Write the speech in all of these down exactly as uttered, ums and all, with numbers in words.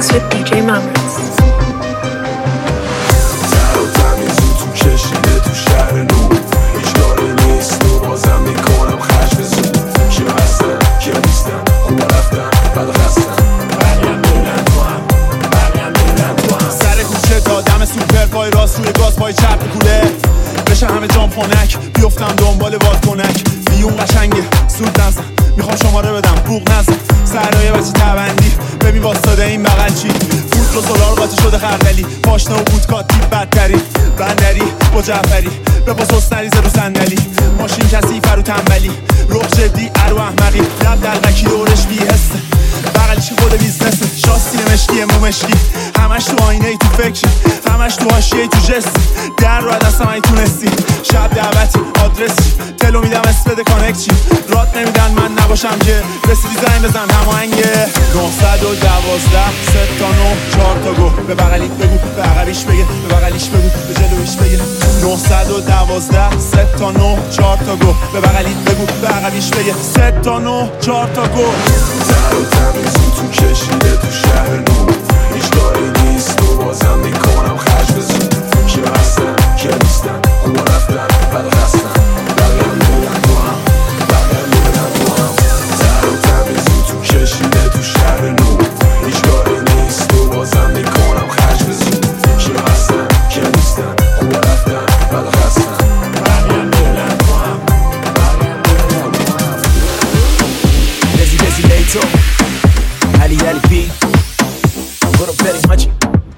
with دی جی Mamrez. تر و تمیزو تو کشیده تو شهر نور، هیچ کاری نیست و بازم میکنم خشم زود. کیا هستن کیا نیستن، خوب رفتن بد خستن، بریم میرن تو هم بریم میرن تو هم. سر کوچه تا دم سوپر، پای راست روی گاز پای چپ کوله، بشه همه جام خونک بیفتم دنبال بادکنک. بیون قشنگه سود نزن، میخوام شماره بدم بوق نزن. سرایه بچه تبندی ببین واسطاده این بغل چی، فوت رو سولار قاطی شده خردلی، پاشنه و بودکات تیپ بدتری، بندری با جعفری به پاس حسنریزه رو صندلی، ماشین کسی فرو تنبلی، روح جدی ارو احمقی، لب دلغکی دورش بی حسه، بغلیش خود بیزنسه، شاستی مشکی مو مشکی، همش تو آینه ای تو فکری، همش تو حاشیه ای تو جستی، در رو دستم ای تونستی، شب دعوتی آدرسی، تلو میدم اسپد کانکچی، رات نمیدن من نباشم که رسیدی زنگ بزن هماهنگه. نهصد و دوازده سه تا نه چهار تا گو، به بغلیت بگو به عقبیش بگه، به بغلیش بگو به جلویش بگه. نهصد و دوازده سه تا نه چهار تا گو، به بغلیت بگو به عقبیش بگه، سه تا نه چهار تا گو. تر و تمیزو تو کشیده تو شهر نور، هیچ کاری نیست و بازم میکنم خشم زود. کیا هستن کیا نیستن، خوب رفتن بد خستن، بریم میرن تو هم بریم میرن تو هم. تر و تمیزو تو کشیده تو شهر نور، هیچ کاری نیست و بازم میکنم خشم زود. کیا هستن کیا نیستن، خوب رفتن بد خستن، بریم میرن تو هم بریم میرن تو هم. بزی بزی لیتو علی علی پی برو بریم حاجی،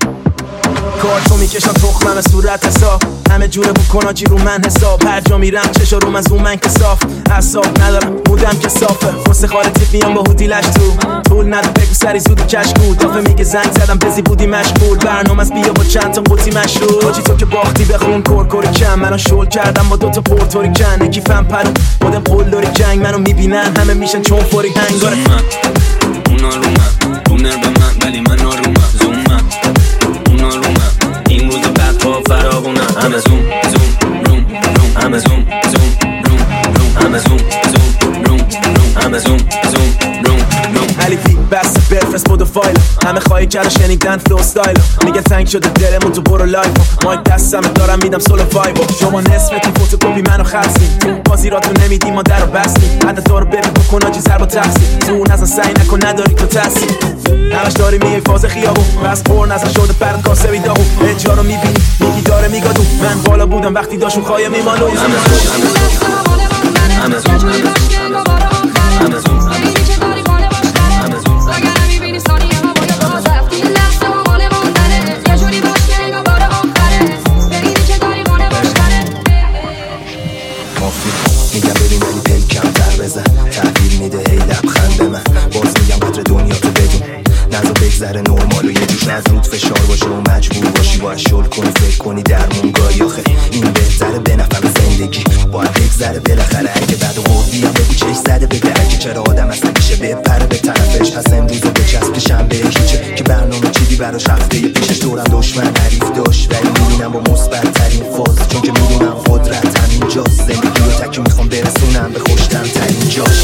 کارتو میکشم تخمم صورت حساب، همه جوره بکن آجی رو من حساب، هر جا میرم چشا رو من زوم من که صاف، حساب ندارم بودم که صافه، واسه خاله تیپ میام با هودی لش تو، طول ندو بگو سری زود کشکول، دافه میگه زنگ زدم بزی بودی مشغول، برنامه از بیا با چند تا قوطی مشروب، حاجی تو که باختی بخون کورکوری کم، منو شل کردم با دوتا پورتوری کن، یکی فهم پرو خودم قلدری جنگ، منو میبینن همه میشن چون فوری هنگاره اونا رو من رونر به من ولی من آرومم، زوم من اونا رو من این روز بعد پا فراغونم، همه زوم زوم روم روم، همه زوم زوم روم روم، همه زوم زوم روم روم، همه زوم زوم روم روم. علی پی بس برفرست بود و فایل، همه خواهی کرده شنیدن فلو استایل، میگه تنگ شده دلمون تو برو لایف، مایک دستم دارم میدم سولو وایبو، شما نصفتون فوتوکپی منو خرسین، بازی راتون نمیدیم ما درو بستیم، حد تو رو ببین بکن آجی ضرب و تقسیم، زون نزن سعی نکن نداری تو تاثیر، همش داری میگه فاز خیابون، بس پر نزن شده پرد کاسه بیداغون، اجا رو میبینی میگی داره میگادون، من بالا بودم وقتی داشون خواهی میمانو، همه زون همه زون همه زون میگم ببین علی پل کمتر بزن، تحویل میده هی لبخند به من، باز میگم قدر دنیا تو بدون، نزا بگذره نرمال و یه جوش نزرود فشار باشه و مجبور باشی باید شل کنی فکر کنی درمون گاهی، آخه این بهتره به نفع زندگی باید بگذره بالاخره، اگه بعد قردی هم بگو چش زده به درگی، چرا آدم اصلا میشه بپره به طرفش، پس امروز رو بچسبشم به هیچه که برنامه چیدی براش هفته پیشش، دورم دشمن حریف داشت ولی میبینم با مثبت ترین فاز، چون که میدونم قدرتم اینجاست، زندگی رو تکی میخوام برسونم به خوشتم ترین جاش.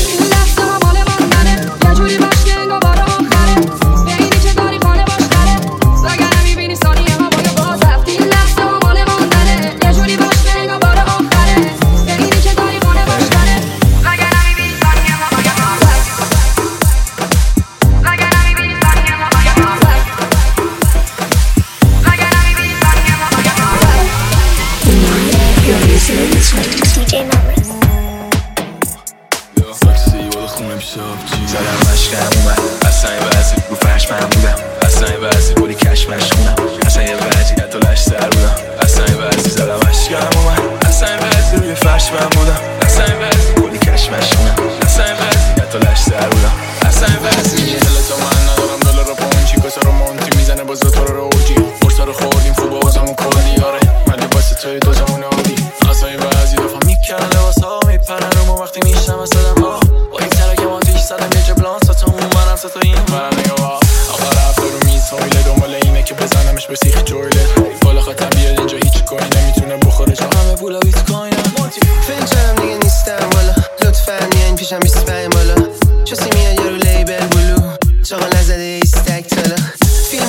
زدم مشکم اومد اصلا یه وزی رو فرش من بودم، اصلا یه وزی بودی کش مشخونم، اصلا یه وزیت و لش سر بودم، اصلا یه وزی زدم مشکم اومد، اصلا یه وزی روی فرش من بودم، اصلا یه وزی بودی کش مشخونم، اصلا یه وزیت و لش سر بودم، اصلا یه وزی دل تو من ندارم دلار رو پونچی، کسا رو مونتی میزنه باز تو رو رو اوجی، فرصا رو خوردیم فوبا بازمون کردی آره، ولی واسه توی دوزمون آدی، اصلا یه وزی دفعه میکنن لباس ها میپرن رو ما وقتی میشنم اصدم ها، با این ترک ماتیش زدم یه جبلان ستامون منم ستا این منم نگاه آقا رفت رو میز هایله دنبال اینه که بزنمش به سیخ جویله، بالا خطم بیاد اینجا هیچ کوی نمیتونه بخوره جا همه پولا بیت کوینم، فنجانم دیگه نیستم بالا، لطفا میاین پیشم بیست و پنج بالا، چسی میاد یارو لیبل بلو، چاقا نزده ایستک تالا، فیلم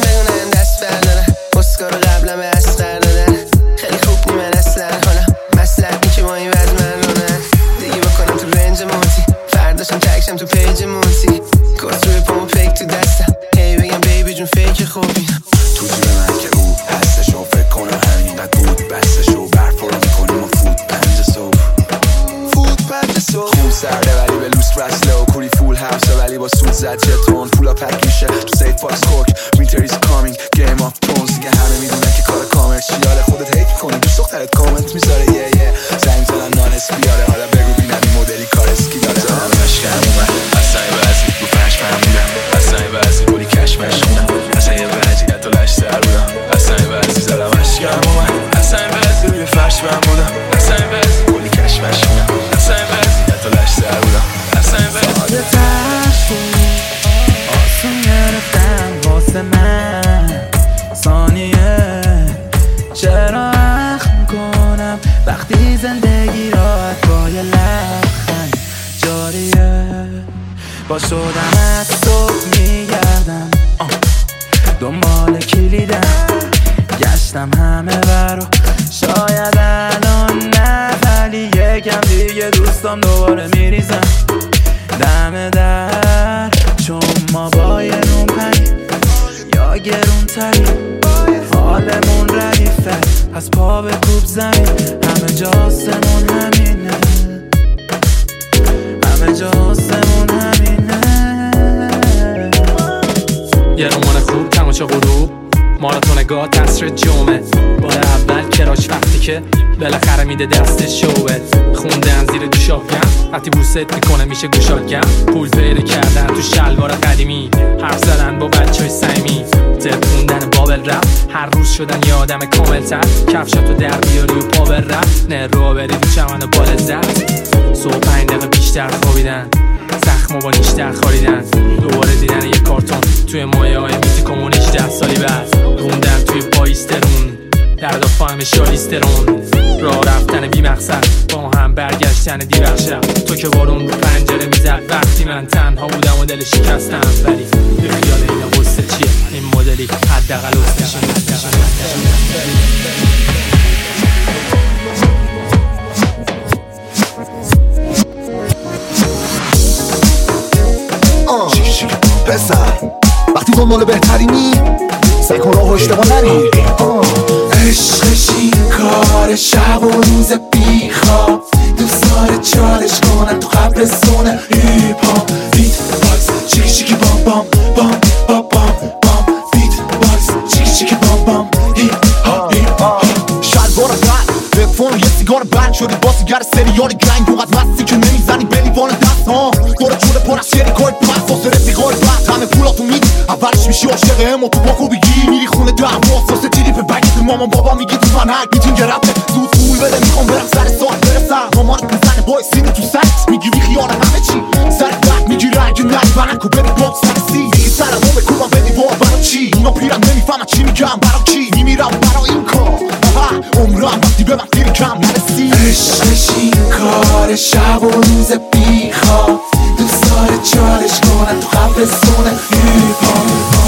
نخوابیدم تو جیب من که او هستشو فکر کنم همینقدر بود بستشو برف رو میکنیم و فود پنج صبح فود پنج صبح خون سرده ولی به لوس رسله و کوری فول هفته ولی با سود زد جتون پولا پک میشه تو سیف پاکس کوک وینتر ایز کامینگ گیم آف ترونز دیگه همه میدونن که کار کامرشیاله خودت هیت میکنی دوست دخترت کامنت میذاره یه یه زنگ زدن نانس بیاره حالا بگو بینم این مدلی کار اسکی داره زمان مشکم اومد اصلا یه بعضی رو فرش فهمیدم اصلا یه بعضی بولی کش مشخونم اصلا یه وضعیت و لش سر بودم اصلا یه بعضی زدم مشکم اومد اصلا یه بعضی روی فرش فهم بودم اصلا یه بعضی بولی کش مشخونم اصلا یه وضعیت و لش سر بودم اصلا یه بعضی ساده تر بود آسون گرفتم واسه من ثانیه چرا اخم کنم وقتی زندگی راحت با یه لبخند جاریه با شدم از صبح میگردم دنبال کلیدم گشتم همه برا شاید الان نه ولی یکم دیگه دوستام دوباره میریزم دم در چون ما با یه نون پنی یا گرون تری حالمون ردیفه پس پا به کوب زمین همه جا آسمون همینه همه جا آسمون همینه یه رمان خوب تماشا غروب ماراتون گاه تصر جمعه بار اول کراش وقتی که بالاخره میده دست شوت خوندن زیر دوش آفگم وقتی بوست میکنه میشه گوشاتگم پول پیدا کردن تو شلوار قدیمی حرف زدن با بچه های سیمی تپ خوندن بابل رپ هر روز شدن یه آدم کامل تر کفشاتو در بیاری و پا بر رپ نه رو بری تو چمن و بال زد صبح پنج دقیقه بیشتر خوابیدن زخم با نیشتر خاریدن دوباره دیدن یه کارتون توی مایه های میزی کمون هجده سالی بعد روندن توی پایسترون درد و فهم شالیسترون راه رفتن بی مقصد با هم برگشتن دیور شب تو که بارون رو پنجره میزد وقتی من تنها بودم و دل شکستم ولی به خیال این قصه چیه این مدلی حداقل استشون پسر وقتی دنبال بهترینی سعی کن راه اشتباه نری عشقش این کار شب و روز بیخواب دوست داره چالش کنن تو قبرستونه هیپ هاپ بیت باکس چیکی چیکی بام بام بام بام بام بام بیت باکس چیکی چیکی بام بام هیپ هاپ هیپ هاپ شلوار بند بفون یه سیگار بند شدی با سیگر سریال گنگ دوقت مستی که نمیزنی بلیوان دست ها دور جوره پر از شریکای پس واسه رفیقای بند همه پولاتو میدی اولش میشی عاشق امو تو باکو بگی میری خونه دعوا واسه تیری به بگید مامان بابا میگی تو من حق میتین گرفته زود پول بده میخوام برم سر ساعت برسم مامانت میزنه بای سینی تو سرت میگی بی خیال همه چی سر درد میگیره اگه نجبنن کو بری باکس سکسی دیگه سرمو بکوبم بدی بار برا چی اینا پیرم نمیفهمن چی میگم برا کی میمیرم برا این کار عمرم وقتی به من دیر کم نرسی عشقش این کار شب و روز بیخواب دوست داره چالش کنن تو قبرستونه هیپ هاپ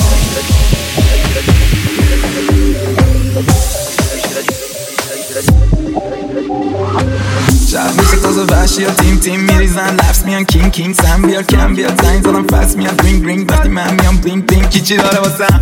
شب میشه تازه وحشی ها تیم تیم میریزن لفظ میان کینگ کینگ سم بیار کم بیار زنگ زدم فست میاد رینگ رینگ وقتی من میام بلینگ بلینگ کی چی داره واسم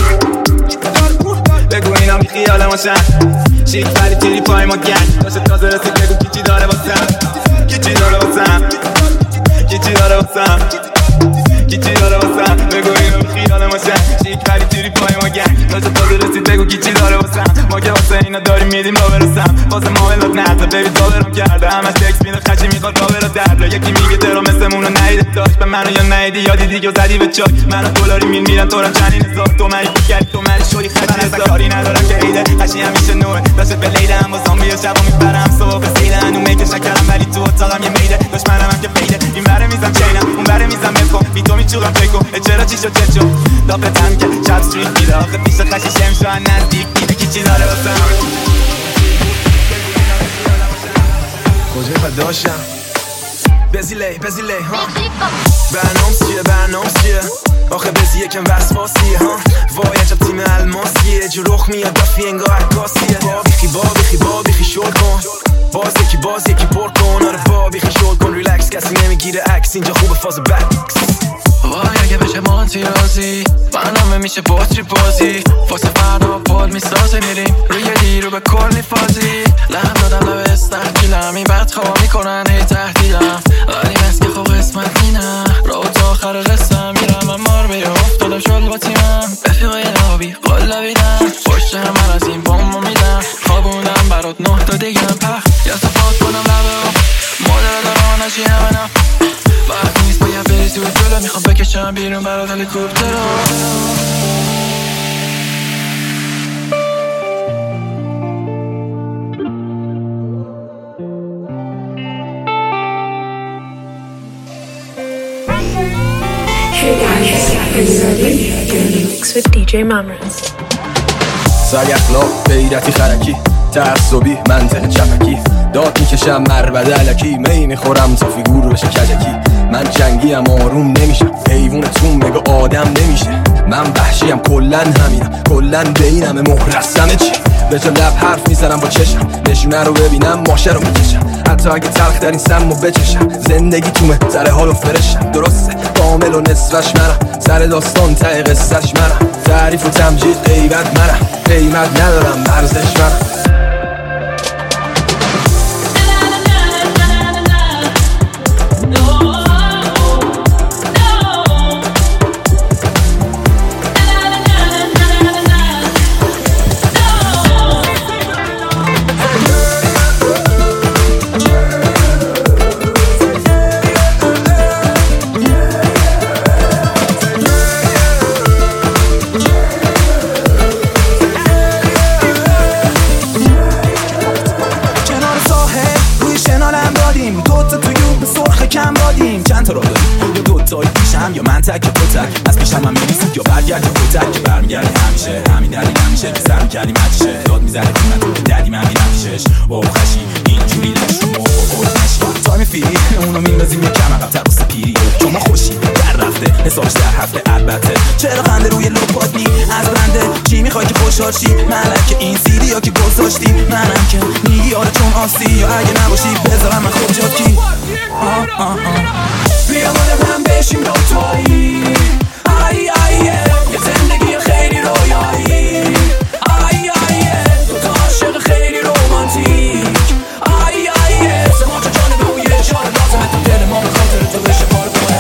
بگو اینا بی خیال ماشن شیک ولی تیری پای ما گنگ باشه تازه رسید بگو کی چی داره واسم کی چی داره واسم کی چی داره واسم کی چی داره واسم بگو اینا بی خیال ماشن شیک ولی تیری پای ما گنگ باشه تازه رسید بگو کی چی داره واسم ما که واسه اینا داریم میدیم را برسم واسه معاملات نهتا بیبی داورم کرده همش تکس میده خشی میخواد داور رو درده یکی میگه ترا مثل مونو نهیده داشت به منو یا نهیدی یا دیدی یا زدی به چاک منو دلاری میل میرن تو رم چنین هزار تو منی بکردی تو منی شوری خشی هزار کاری ندارم که ایده خشی همیشه نوه داشت به لیده هم با زامبی و شبا میبرم صبح سیده هنومه که شکرم ولی تو اتاقم یه میده داشت منم هم که پیده این بره میزم چینم اون بره میزم بکن بی تو میچورم فکر کن چرا چی شد چه شد دافتم که شب استریت میده آخه پیش خشی شمشو هم نزدیک دیده کی چی داره واسم کجای پداشم بزیلی بزیلی ها برنامس چیه برنامس چیه آخه بزی یکم وسواسیه ها وای عجب تیم الماسیه جو رخ میاد دفی انگاه عکاسیه با بیخی با بیخی با بیخی شل کن باز یکی باز یکی پر کن آره با بیخی شل کن ریلکس کسی نمیگیره عکس اینجا خوبه فاز بکس وای اگه بشه ما تیرازی برنامه میشه باتری بازی واسه فردا پال میسازه میریم روی دیرو به کل میفازی لحم دادم لبه استحکیلم این بد خواه میکنن هی تهدیدم ولی مسکه خوب قسمت مینم را تا آخر قسم میرم من مار بیا افتادم شل با تیمم رفیقای نابی قول لبیدم پشت هم من از این بامو میدم خوابوندم برات نه تا دیگم پخ یا صفات کنم لبه مادر دارم نشی همه نه وقت نیست باید بری زود جلو میخوام بکشم بیرون برات هلیکوپتر رو Mix with دی جی Mamras. سگ اخلاق غیرتی خرکی تعصبی منطق چپکی داد میکشم مربده علکی می میخورم تا فیگور بشه کجکی من جنگیم آروم نمیشم حیوونتون بگو آدم نمیشه من وحشیم کلن همینم کلن بینم مهرسمه چی به جا لب حرف میزنم با چشم نشونه رو ببینم ماشه رو میکشم حتی اگه تلخ در این سمو بچشم زندگی تومه سر حالو فرشم درسته کامل و نصفش منم سر داستان ته قصهش منم تعریف و تمجید غیبت منم قیمت ندارم مرزش منم یا من تک تو تک از پیشم هم میریسید یا برگرد تو تک که برمیگردی همیشه همین دلیل همیشه که سر میکردی مچشه داد میزنه قیمت که دردی من بینمشش با خشی اینجوری لش رو مو نشی تایم فیری اونو میندازیم یه کم عقب‌تر واسه پیری شما خوشی در رفته حسابش در هفته البته چرا خنده روی لپات نی از بنده چی میخوای که خوشحال شی ملک این سیدی یا که گذاشتی منم که میگی آره چون آسی یا اگه نباشی بذارم من خود جات کی آه آه آه بیا بالا هم بشیم دوتایی آی آیه یه زندگی خیلی رویایی آی آیه دوتا عاشق خیلی رومانتیک آی آیه سه ماچه جانبه و یه جان لازمه تو دل ما به خاطر تو بشه پار کنه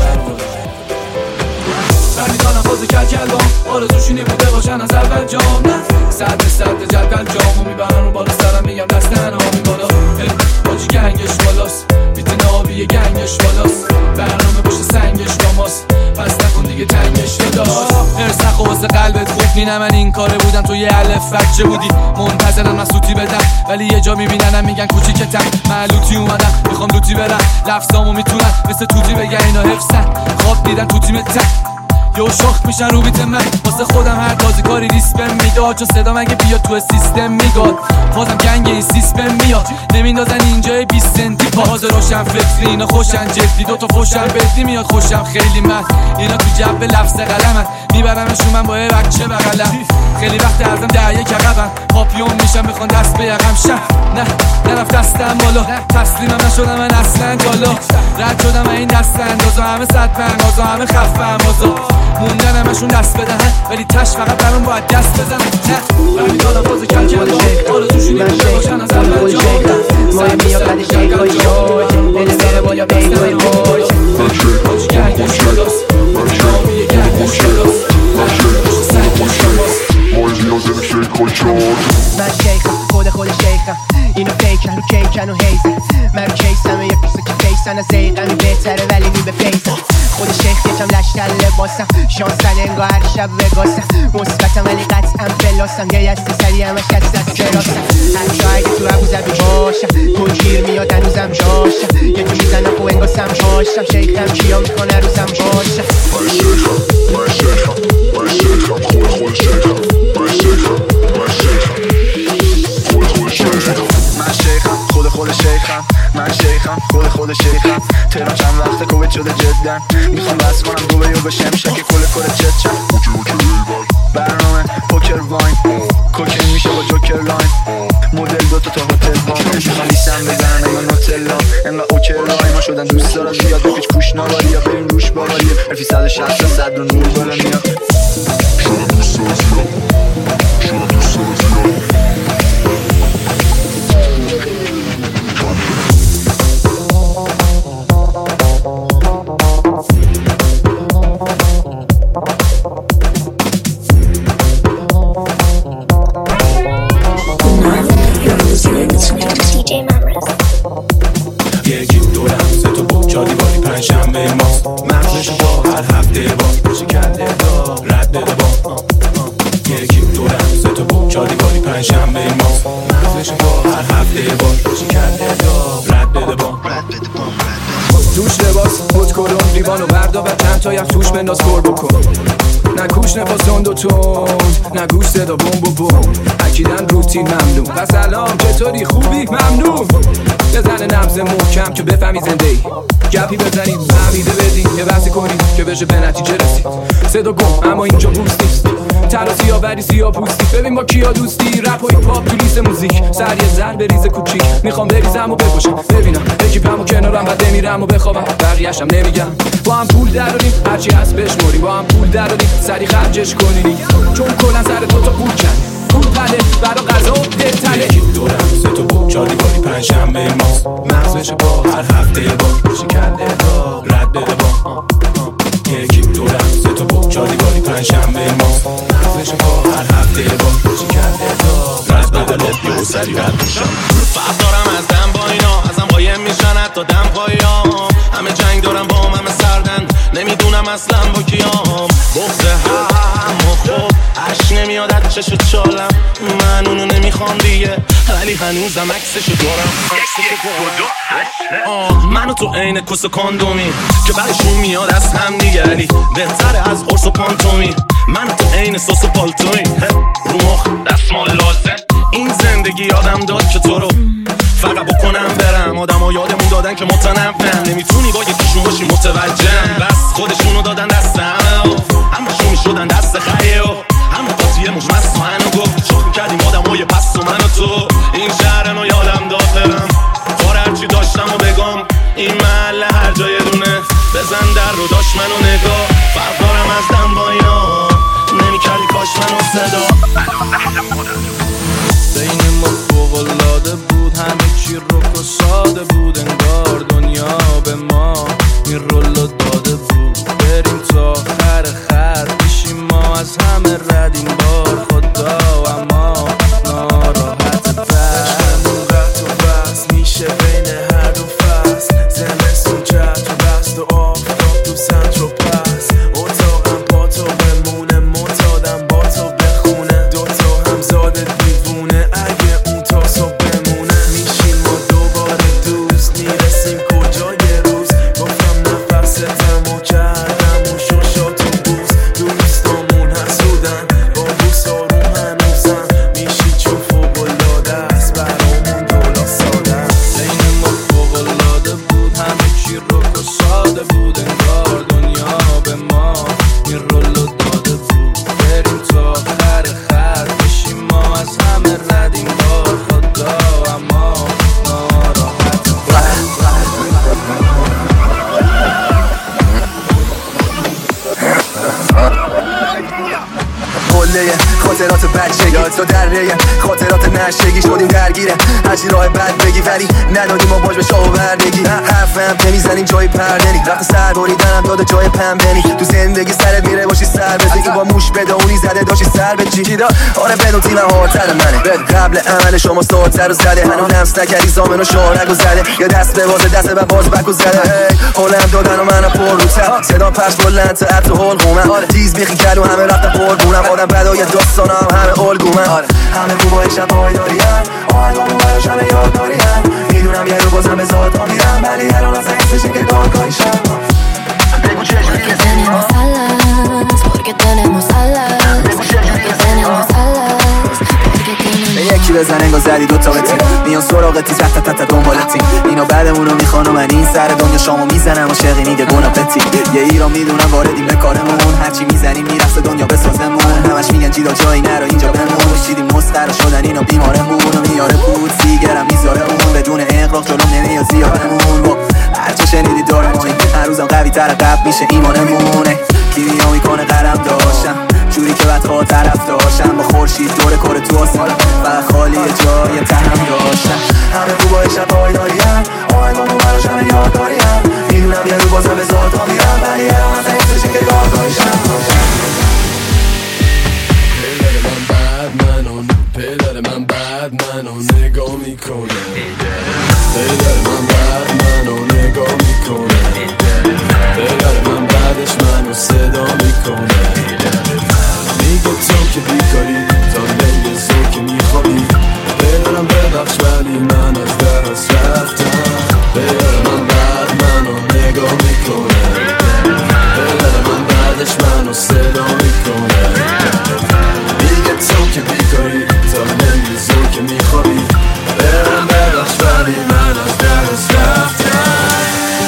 برمیدانم بازه کل کلام آرزوشینی بوده باشن از اول جام نه صد به صد جلگل جامو میبرن رو بالا سرم میگم دست نهامی بالا باجی گنگش بالاست بیتین آبی یه گنگش بالاست برنامه باشه سنگش با ماست پس نکن دیگه تنگش داست ارسخ و واسه قلبت خوب نینم من این کاره بودم تو یه الف بچه بودی منتظرم من سوتی بدم ولی یه جا میبیننم میگن کوچیکتم من لوتی اومدم میخوام لوتی برم لفظامو میتونم مثل توتی بگن اینا حفظن خواب دیدن تو تیمتن یو شخت میشن رو بیت من واسه خودم هر تازی کاری ریسپم میداد چون صدا مگه بیاد تو سیستم میگاد بازم گنگ این سیستم میاد نمیندازن اینجای بیست سنتی پاز روشن فکری اینا خوشن جدی دوتا خوشن بدی میاد خوشم خیلی من اینا تو جب لفظ قلمن میبرمشون من با یه بچه بغلم خیلی وقت ازم در یک عقبم پاپیون میشم میخوان دست به یقم شم نه نرفت دستم بالا تسلیمم نشدم من اصلا جالا رد شدم این دست اندازا همه صد پنگازا همه خفم بازا موندن همشون دست بدهن ولی تش فقط برام باید دست بزنن نه برمی دادم بازه کل کل آرزوشونی بوده باشن از اول جا ماهی بیا قدش نیکای شد دل میره بالا بیگای باش باجی گنگش بالاست نامی یه گنگش بالاست سنگش بالاست ماهی بیا زیر شیکای شد من شیخم خود خود شیخم اینو فیکن رو کیکن و هیزن من رو کیسم یه پیسو که فیسن از زیقن بهتره ولی نی به فیسن خود شیخ یکم لشتر لباسم شانسن انگاه هر شب وگاسم مثبتم ولی قطعم بلاسم یه یستی سری همش کسی از کراسم حتی اگه تو ابو ظبی باشم تو گیر میاد هنوزم جاشم یه جو میزنم و انگاسم جاشم شیخم کیا میکنه روزم باشم من شیخم من شیخم من شیخم خود خود شیخم من شیخم من شیخم خود خود شیخم من شیخم خود خود شیخم من شیخم خود خود شیخم تهران چند وقت کوبت شده جدا میخوام بس کنم دوبه یا بشم شکی کل کل چت چم برنامه پوکر واین کوکین میشه با جوکر لاین مدل دوتا تا هتل وام میخوام لیسم بزنم یا نوتلا انقدر اوکر لای ما شدن دوست دارم بیاد بپیچ پوش ناوالی یا بریم روش باوالی حرفی صد و شصت تا صد رو نور بالا میاد لیوانو بردا و چند تا یک توش بنداز کر بکن نه کوش نفاس تند و تند نه گوش صدا بوم و بوم اکیدن روتین ممنون و سلام چطوری خوبی ممنون بزنه نبض محکم که بفهمی زنده ای گپی بزنید فهمیده بدین یه بحثی کنید که بشه به نتیجه رسید صدا گم اما اینجا بوست نیست تنها سیاه ولی سیاه پوستی ببین با کیا دوستی رپ و هیپ هاپ تو لیست موزیک سر یه ذر بریز کوچیک میخوام بریزم و بپاشم ببینم اکیپم و کنارم بعد بمیرم و بخوابم بقیه‌شم نمیگم با هم پول دراریم هرچی هست بشمریم با هم پول دراریم سری خرجش کنین چون کلا سر تو تا پول کن پول پله برا غذا و دلتنه یکی دورم سه تا بود چار دیواری پنجشنبه ماست مغزش با هر هفته با شکنده با رد بده با یکی دورم سه تا بود چار دیواری پنجشنبه ماست مغزش با هر هفته با شکنده با رد بده با یه سری رد میشم فرق دارم از دم با اینا ازم قایم میشن حتی دم پایام همه جنگ دارم با همه سردن نمیدونم اصلا با کیام بغض هم و خوب عشق نمیاد از چش و چالم من اونو نمیخوام دیگه ولی هنوزم عکسشو دارم منو تو عین کس و کاندومی که برشون میاد از هم دیگه ولی بهتره از قرص و پانتومی منو تو عین سس و پالتومی رو مخ دستمال لازم این زندگی یادم داد که تو رو فقط بکنم برم آدم ها یادمون دادن که متنفرم نمیتونی با یکیشون باشی متوجهم بس خودشونو دادن دست همه اما شون شدن دست خیه اما قاطیه مجمس منو گفت شوخ کردیم آدم های پس و من و تو این شهرنو یادم داد برم کار هرچی داشتم و بگم این محله هر جای دونه بزن در رو داشت منو نگاه فرق دارم از دم با اینا نمیکردی کاش منو صدا بین ما فوق‌العاده بود همه چی رک و ساده بود انگار دنیا به ما این رولو داده بود بریم تا آخر خط بشیم ما از همه رد این بار خدا اما ناراحت بشمون قط و بس میشه بین هر دو فصل زمستون جد تو بست و آفتاب تو سنت رو پس اتاقم با تو بمونه معتادم با تو بخونه دوتا هم زاده دیوونه اگه اون تا صبح بمونه میشیم ما دوباره دوست میرسیم کجای روز گفتم نفستم و کردم و شوشات و بوز دوستامون حسودن با بوس آروم هنوزم میشی چون فوق‌العاده است برامون دولا ساده بین ما فوق‌العاده بود همه چی رک و ساده بود انگار دنیا به ما این رولو داده بود بریم تا آخر خط بشیم ما از همه رد این بار خدا اما ناراحت قله خاطرات بچگی تو دره خاطرات نشگی شدیم درگیره هرچی راه بد بگی ولی ندادیم ما باش به شاه و بردگی حرفم نمیزنیم جای پردنی رفت سر بریدنم داده جای پنبنی تو زندگی سرت میره باشی سر بزی این با موش بدونی زده داشتی سر به چی آره بدون تیم هاتر منه قبل عمل شما ساتر رو زده هنو نمس نکردی زامن و شارک رو زده یا دست به بازه دست به باز بک رو زده حالم دادن و منم پر رو تر صدا پرش بلند تا عطر حلقومم تیز بیخی کرد و همه رفتن قربونم آدم بدای داستانم همه الگومن همه روبای شب های داریم آهنگامون براش همه یاد داریم میدونم یه رو بازم به ذاتا میرم ولی الان از حسشیم که کار کاری شب بگو چجوری tenemos alas, porque tenemos alas, porque tenemos alas, porque tenemos یکی بزن انگار زدی دوتا به تیم میان سراغتی تحت تحت دنبالتیم اینا بعدمونو میخوان و من این سر دنیا شامو میزنم و شقی نیده گناه پتی یه ایران میدونم واردیم به کارمون هرچی میزنیم میرسه دنیا بسازمون همش میگن جیدا جایی نرو اینجا بمون شیدیم مسخره شدن اینا بیمارمون و میاره بود سیگرم میذاره اون بدون اقراق جلوم نمیاد زیادمون هرچی شنیدی دارمون هر روزم قوی تر قبل میشه ایمانمونه کیمیا میکنه قلم داشتم جوری که بعد خواه طرف داشتم با خورشید دور کار تو آسمان فقط خالی جای تهم داشتم همه خوبای شبای داریم آهنگامون براش همه یاد داریم میدونم یه رو بازم به ذاتا میرم ولی الان از حسشیم که کار کاریشم پدر من بد منو پدر من بد منو نگاه میکنه پدر من بد منو نگاه میکنه پدر من بعدش منو صدا میکنه میگه تو که بیکاری تا لیل زو که میخوابی پدرم ببخش ولی من از دست رفتم پدر من بد منو نگاه میکنه بعدش منو صدا میکنه میگه تو که بیکاری تا نمیزو که میخوابی برم ببخش ولی من از درست رفتم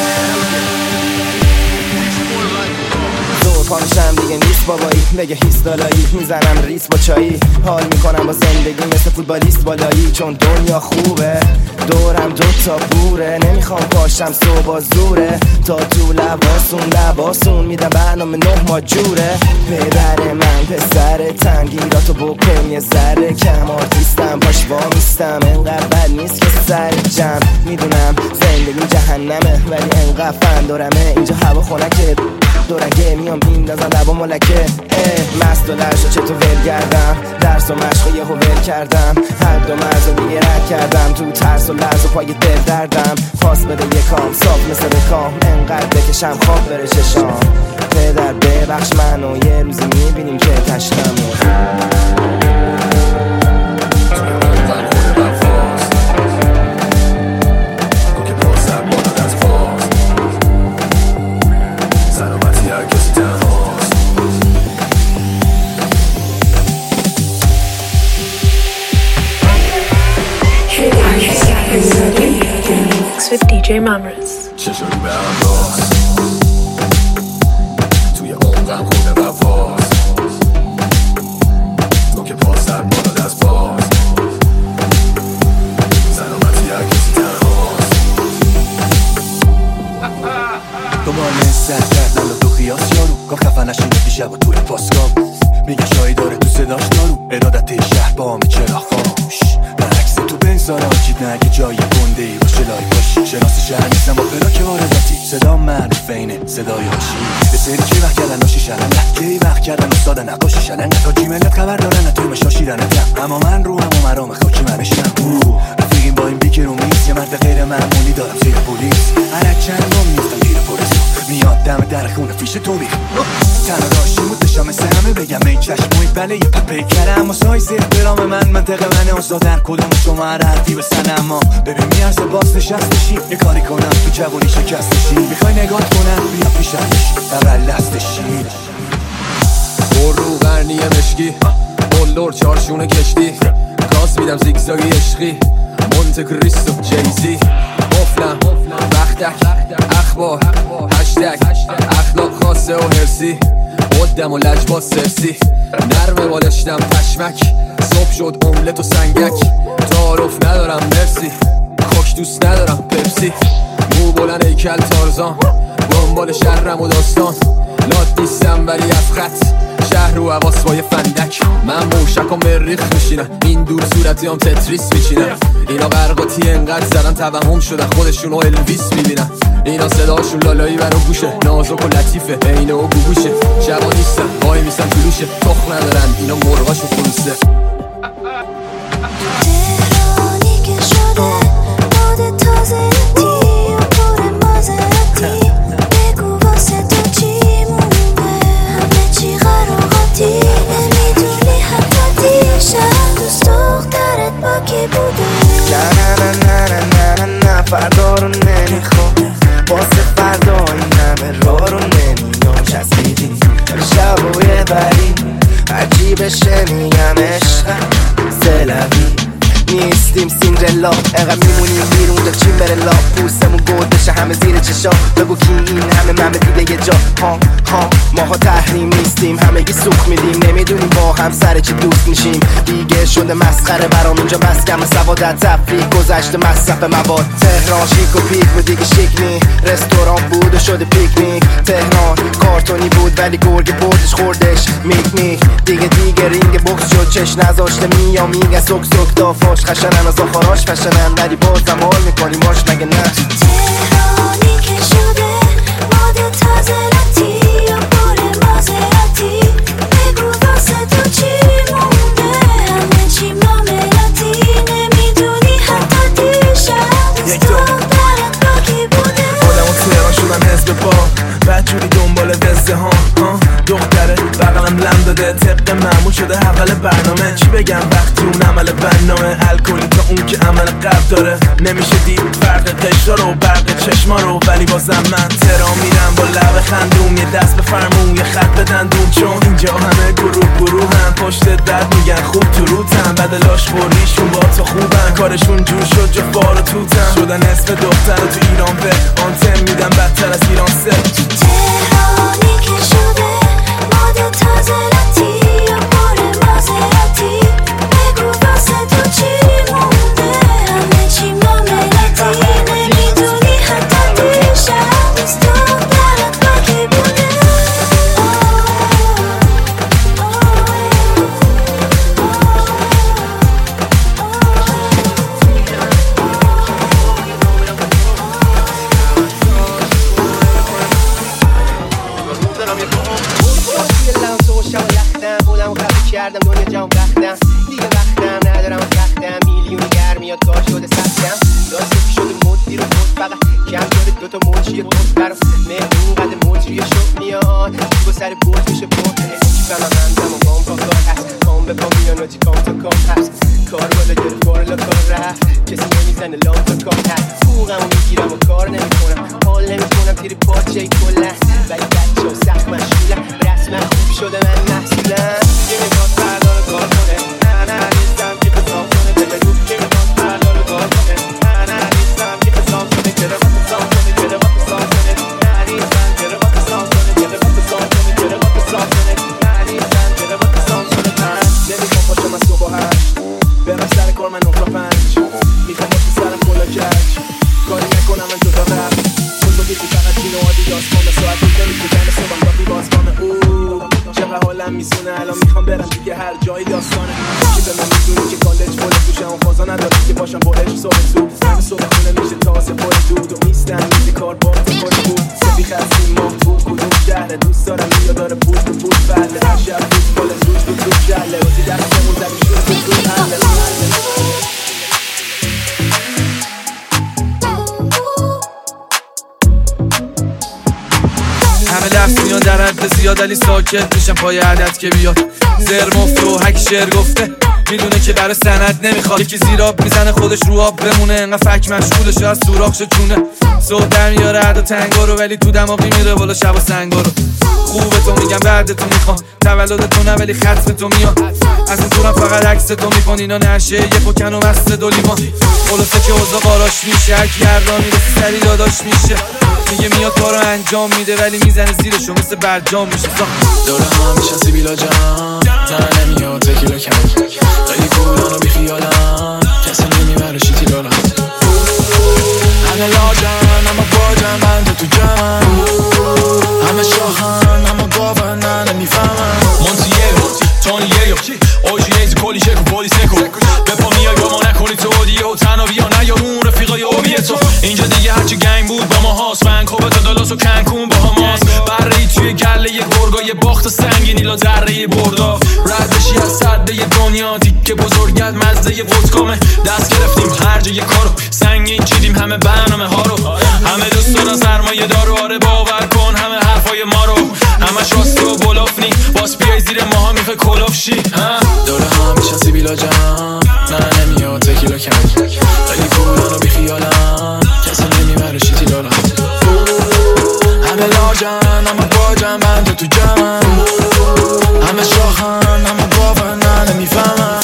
زور پا میشم دیگه نیست بابایی بگه هیست دالایی میزنم ریس با چایی حال میکنم با زندگی مثل فوتبالیست بالایی چون دنیا خوبه دورم دو تا بوره نمیخوام پاشم صبح زوره تا تو لباسون لباسون میدم برنامه نه ما جوره پدر من پسر تنگیراتو بکن یه ذره کم آرتیستم پاش وامیستم انقدر بد نیست که سر جمع میدونم زندگی جهنمه ولی انقدر فن دارمه اینجا هوا خنکه دورنگه میام بیندازم لبا ملکه مست و لرشو چطور ول کردم درس و مشق یه ول کردم حد و مرز و دیگه رد کردم تو ترس و لرز و پای دل دردم پاس بده یه کام صاف مثل بکام انقدر بکشم خواب بره چشام پدر ببخش منو یه روزی میبینیم که تشتمو with دی جی Mamrez. چشم برم باز توی عمقم خونه وفاز تو که پاس در بالا دست باز سلامتی هر کسی تنهاست دنبال سر کردن و دو خیاس یارو گفت خفه نشین دیشب و توی پاسکام میگه شایی داره تو صداش دارو ارادت شهر با همی چرا خاموش برعکس تو بنزار آجید نگه جایی گنده ای باشه لای باشی شناس شهر نیستم با فلاک وارداتی صدا معروف اینه صدای هاشی به سری که وقت کردن ناشی شرنده که وقت کردن استاد نقاشی شرنده تا کی ملت خبر دارن توی مشاشیرنه تم اما من رو هم و مرام خاکی منشم رفیقیم با این بیکر و میز یه مرد غیر معمولی دارم زیر پولیس هر چند بام میفتم گیر پرسو میاد دم در خونه فیش تو میخ تنها راشی بود دشم مثل همه بگم ای چشموی بله یه پپه کرم اما سایزه برام من منطقه من اصلا در کدوم شما حرفی بسن اما ببین میارزه باز نشستشی یه کاری کنم تو جوانی شکستشی میخوای نگاه کنم بیا پیشنش اول دستشی بر رو غرنی مشکی بلور چارشونه کشتی کاس میدم زیگزاگی عشقی مونت کریستو جیزی قفلم وقتک اخبار هشتگ اخلاق خاصه و هرسی قدم و لجباز سرسی نرمه بالشتم پشمک صبح شد املت و سنگک تعارف ندارم مرسی خوش دوست ندارم پپسی مو بلند ایکل تارزان دنبال شهرم و داستان لات نیستم ولی از خط شهر رو حواس با یه فندک من موشک و مریخ میشینم این دور صورتی هم تتریس میچینم اینا غرقاتی انقدر زدن توهم شدن خودشون و الویس میبینن اینا صداشون لالایی برا گوشه نازک و لطیفه اینه و گوگوشه شبا نیستن وای میستن طلوشه تخ ندارن اینا مرغاشو فروسه تهرانی که شده باد تازه رتی و پر مازراتی بگو واسه تو چی مونده همه چی قراقاتی نمیدونی حتی دیشب دوست دخترت با کی بوده نه نه نه نه نه نه نه فردا رو نمیخوام واسه فردا این همه را رو نمیام چسبیدی شب و یه بری عجیبشه میگم عشقم سلوی نیستیم سیندرلا اقدر میمونیم بیرون تا چین بره لا پوستمون گود بشه همه زیر چشا بگو کی این همه من به دیده یه جا ها ها ماها تحریم نیستیم همه گی سوخ میدیم نمیدونیم با هم سر چی دوست میشیم دیگه شده مسخره برام اینجا بس کم سوادت تفریق گذشته مصرف مواد تهران شیک و پیک بود دیگه شیک نی رستوران بود و شده پیکنیک تهران کارتونی بود ولی گرگ بردش خوردش میک میک دیگه دیگه رینگ بوکس شد چش نذاشته میا میگه سک سک دافاش خشنن از آخراش فشنن ولی بازم حال میکنی باش مگه نه تهرانی که شده باد تازه رتی و پر مازراتی بگو واسه تو چی مونده همه چی معاملاتی نمیدونی حتی دیشب دوست دخترت با کی بوده خودمو تهران شدم حزب پا بدجوری دنبال وزده ها دختره بقلم لم داده طبق معمول تموم شده اول برنامه. چی بگم وقتی اون عمل برنامه الکلی تا اون که عمل قلب داره. نمیشه دید فرق قشرا رو برق چشما رو، ولی بازم من ترا میرم با لب خندوم. یه دست بفرمون یه خط بدن دون، چون اینجا همه گروه گروه هم پشت درد میگن خوب تو روتن. بعد لاش خوریشون با تو خوبن، کارشون جور شد جا فار و توتن. شدن اسم دختر تو ایران به آنتن میدن بدتر از ایران سه. تهرانی که شده ماد تازه رتی یا پر مازراتی. بگو واسه تو چی مونده، همه چی معاملاتی. نمیدونی حتی دیشب نیست دخترت با کی بوده. کردم دنیا جام وقتم دیگه وقتم ندارم و تختم. میلیونی در میاد کار شده سختم. داستکی شده مدی رو پست فقط کم شده دوتا منشی توست برو مهمون قد مجری شد میاد با سر بود میشه برده. چی فهمم همزم و گام پا کار هست، کام به پا میان و چی کام تا کام هست. کار بالا گرفت بارلا کار رفت، کسی نمیزنه لام تا کام هست. فوقم و میگیرم و کار نمیکنم، حال نمیکنم تیری پارچه ای کلن. ولی بچه ها سخت مشغولم، رسما خوب شده من محصولم. کی میخواد فردا رو کار کنه، نه نه نیستم که بسام کنه. بگو کی میخواد فردا رو کار کنه، نه نه نیستم که بسام کنه. که رو بسام کنه، که رو بسام کنه. نه نیستم که رو بسام کنه، که رو بسام کنه. که رو بسام کنه، نه نیستم که رو بسام کنه. من نمیخوام باشم از صبح هشت برم سر کار من نه تا پنج. میخوام باشم سرم کلا کج، کاری نکنم من جدا رفت. بزرگی که فقط جینو آدیداس کنه. ساعت دیگه میگم صبحم تا بیواز کنه. اوه چقدر حالم میسونه الان میخوام برم دیگه هر جایی داستانه. کی به من میدونی که کالج فول توشم و فازا نداره که باشم با عشق صبح زود. همه صبح خونه میشه تازه پر دود و میستن میزی کار با تو پر بود. سبی خستیم ماه تو کدوم شهر دوست دارم یا داره پوست تو پوست بله. هر شب دوست بالا زوج تو تو جله روزی دستمون زمین شد تو تو حله. همه لفظ میان در حد زیاد علی ساکت میشم پای عدد که بیاد. زر مفت و هک شعر گفته میدونه که برای سند نمیخواد. یکی زیراب میزنه خودش رو آب بمونه، انقدر فک مشغوله شاید سوراخ شد چونه. صوت در میاره عد و تنگا رو، ولی تو دماغی میره بالا شب و سنگا رو. خوبه تو میگم بعد تو میخوام، تولد تو نه ولی ختم تو میاد. از این دورم فقط عکس تو میکن، اینا نشه یه پکن و مست دو لیوان. خلاصه که اوضاع قاراش میشه، هرکی هر را میرسی سری داداش میشه. میگه میاد کارو انجام میده ولی میزنه زیرشو مثل برجام میشه. دوره هم میشه سیبیلا جان، نه نمیاد تکیلا کم. خیلی کولان و بیخیالم، کسی نمیبره شیتی لالم. همه لاجن اما باجن بنده تو جمعن. همه شاهن اما گاون نه نمیفهمن. مونتیرو تونیرو اوجینیز کلی شکو پولی سکو. بپا میای با ما نکنی تو دیو تنها بیا نیار اون رفیقای اوبی تو. اینجا دیگه هرچی گنگ بود با ما هاست، ونکوور تا دالاس و کنکون با هماست. برهی توی گله یه گرگا، یه باخت سنگینی لا ذره بردا. رد بشی از صده دنیا دیگه بزرگت مزه ودکامه. دست گرفتیم هر جا یه کارو، سنگین چیدیم همه برنامه ها رو. همه دوست دارن سرمایه دارو، آره باور کن همه حرفای ما رو. همش راسته و بلافنی باس بیای زیر ماها میخوای کلاف شی. دوره هم میشن سیبیلا جان، نه نمیاد تکیلا کم. خیلی کولان و بیخیالم، کسی نمیبره شیتی لالم. همه لاجن اما باجن بنده تو جمعن. همه شاخن اما گاون نه نمیفهمن.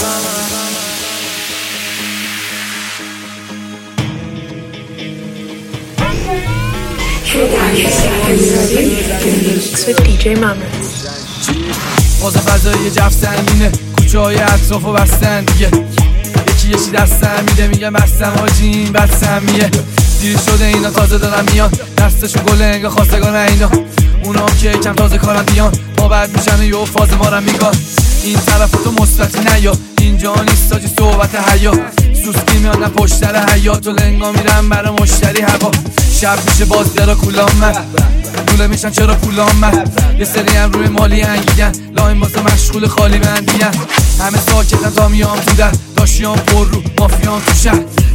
with دی جی Mamas. واسه فضایی جف سنگینه، کوچه های اطراف و بستن دیگه. یکی یکی دستم میده میگم بستم حاجی این بستم میه. دیر شده اینا تازه دارن میان، دستشون گله انگه خواستگان اینا. اونا که کم تازه کارن بیان، ما بعد میشن و یه فاز ما رن میگان. این طرف تو مثبتی نیا، اینجا نیست تاجی صحبت حیا. سوسکی میان نه پشتر حیات و لنگا میرن برای مشتری هوا. شب میشه باز درا کولام من دوله میشن چرا پولام من. یه سری هم روی مالی انگیدن، لاین بازه مشغول خالی بندیگن. همه ساکتن تا میام تو در، داشیام پر رو مافیام تو شهر.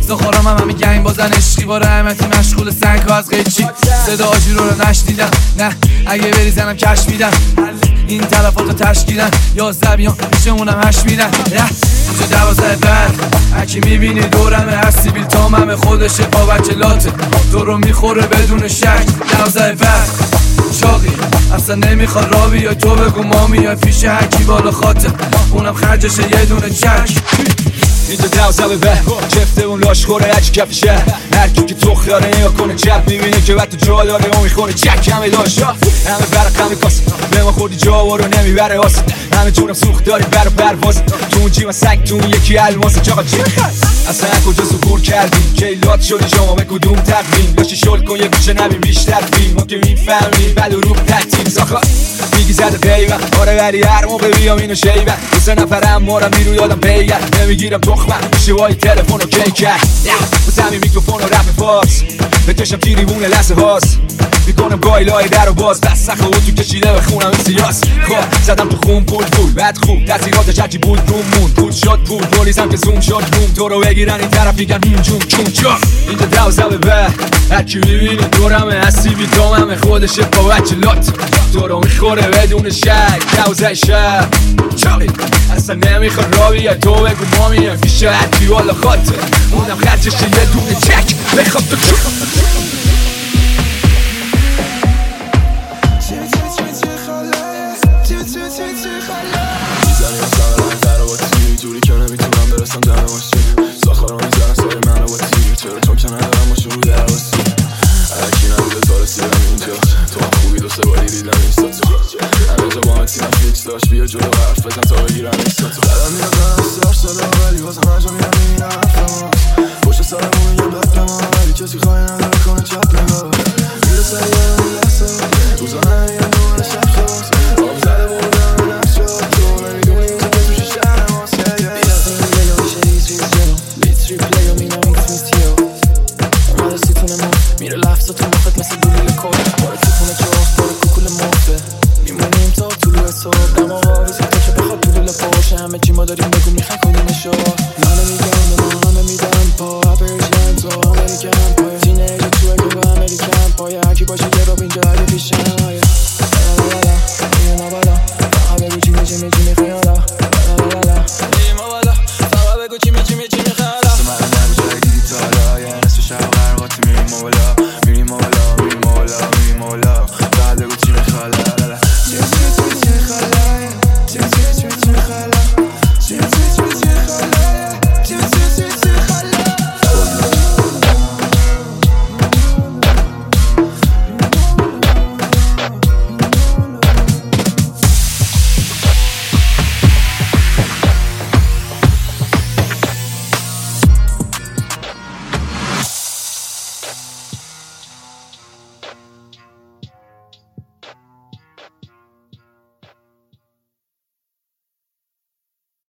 افتخارم هم همه گنگ بازن عشقی با رحمتی مشغول سنگ ها از قیچی صدا آجی رو نشنیدم نه اگه بری زنم کش میدم این تلفات تشکیلن یازده بیان پیشمونم هشت میدن اینجا دوازده بعد اکی میبینی دورمه هر سیبیل تاممه خودشه با بچه لاته تو رو میخوره بدون شک دوازده بعد شاقی اصلا نمیخواد را بیای تو بگو ما میای پیش هرکی بالا خاطر اونم خرجشه یه دونه چک اینجا دوزه به چفته اون لاش خوره هرچی کف شهر هرکی که تو خیاره نیا کنه چپ میبینی که وقت جا داره اون میخونه چک همه داشت همه برق همه کاس به ما خوردی جا و رو نمیبره آس همه جونم سوخت داری بر و پرواز تو اون جیما سنگ تو اون یکی الماس چاقا چی اصلا کجا سبور کردیم کیلات شدی شما به کدوم تقویم لاشی شل کن یه گوشه نبیم بیشتر فیلم ما که میفهمیم بل و روح تکتیم ساخا میگی زده قیبه آره ولی هر موقع بیام اینو شیبه دو سه نفرم مارم بیرو یادم پیگر نمیگیرم تخمه شوهای تلفن و کیکر بس همین میکروفون و رپ فارس بکشم تیریبونه لحظه هاست میکنم گایلای در و باز دست سخه و تو کشیده بخونم این سیاس خب زدم تو خون پول پول بد خوب تاثیرات چکی بود روم مون پول شد پول پولیسم که زوم شد بوم تو رو بگیرن این طرف میگن هیم جون چون چون اینجا دوزه به هرکی میبینی دورمه هستی بیتاممه خودشه با بچه لات تو رو میخوره بدون شک دوزه شب چالی اصلا نمیخواد را بیای تو بگو ما میایم پیش هرکی والا خاطر اونم خرجشه یه دونه چک بخواب تو چون میزنی اصلا رنگ در با تیر جوری که نمیتونم برسم دم ماشین ساخارا میزنن سر من با تیر چرا تو که ندارم ماشین رو در باسی هرکی نبوده تا رسیدم اینجا تو هم خوبی دو سه باری دیدم این ساتو همه جا با همتی نفیکس داشت بیا جلو حرف بزن تا بگیرم این ساتو دلم میاد من سر صدا ولی بازم هر جا میرم این حرف ما پشت سرمون میگم بد ما ولی کسی خواهی نداره کنه چپ نگاه میره سریع این لحظه روزا نمیگم دوباره شب خواست آب زده بودم نفس شد تو نمیدونی که توش شهر ماست ریپلی و مینم این کسمیتیو اومده سیتون ما میره لفظا تو مخت مثل دولیل کار باره تیفونه چاست باره کوکول مخته میمونیم تا طولو صبح دم آقا ویسی تا که بخواد طولو پاشه همه چی ما داریم بگو میخوای کنیمشو منو میگم به ما همه میدم پا اپریشن تو امریکن پای تینیج تو اگه با امریکن پای هرکی باشه یه رو اینجا اگه پیشن لالالا میگه نبالا فقط بگو چی میچی میچی میخوای حالا لالالا میگه مبالا فقط بگو چی میچی میچی میخوای میریم مولا میریم مولا میریم مولا میریم مولا بعد بگو چی میخواد لالا چی چی چی چی خاله چی چی چی چی خاله چی چی